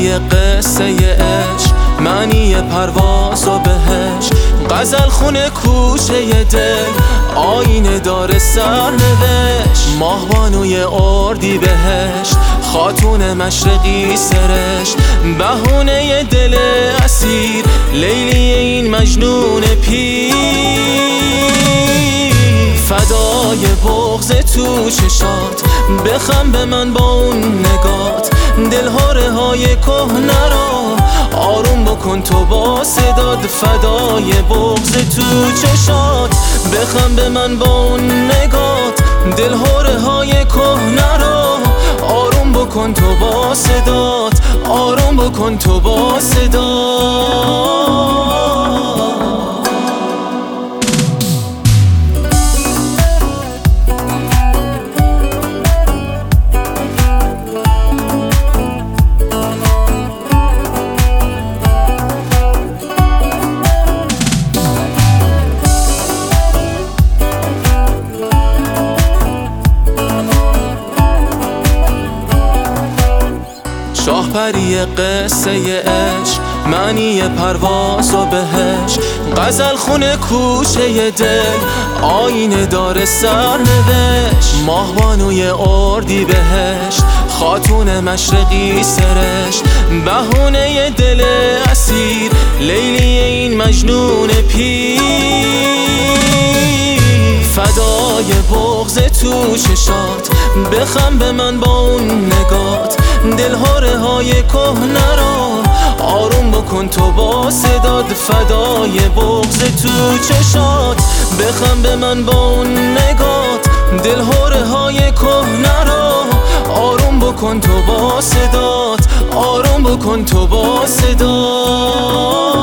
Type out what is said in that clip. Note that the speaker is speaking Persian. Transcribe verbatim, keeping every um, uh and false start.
پری قصه عشق، معنی پرواز و بهش، غزل خونه کوچه دل، آینه داره سرنوشت. ماهبانوی اردی بهشت، خاتون مشرقی سرشت، بهونه دل اسیر، لیلی این مجنون پیر. فدای بغض تو چشات، بخم به من با اون نگات، دلهاره های کهنه را آروم بکن تو با صداد. فدای بغض تو چشات، بخم به من با اون نگات، دلهاره های کهنه را آروم بکن تو با صدات، آروم بکن تو با صدات. شاه پری قصه عشق، معنی پرواز و بهش، غزل خونه کوچه دل، آینه داره سرنوشت. ماهبانوی اردی بهشت، خاتون مشرقی سرشت، بهونه دل اسیر، لیلی این مجنون پیر. فدای بغض تو چشات، بخم به من با اون نگات، دلهاره های کهنه را آروم بکن تو با صداد. فدای بغض تو چشات، بخم به من با اون نگات، دلهاره های کهنه را آروم بکن تو با صدات، آروم بکن تو با صدات.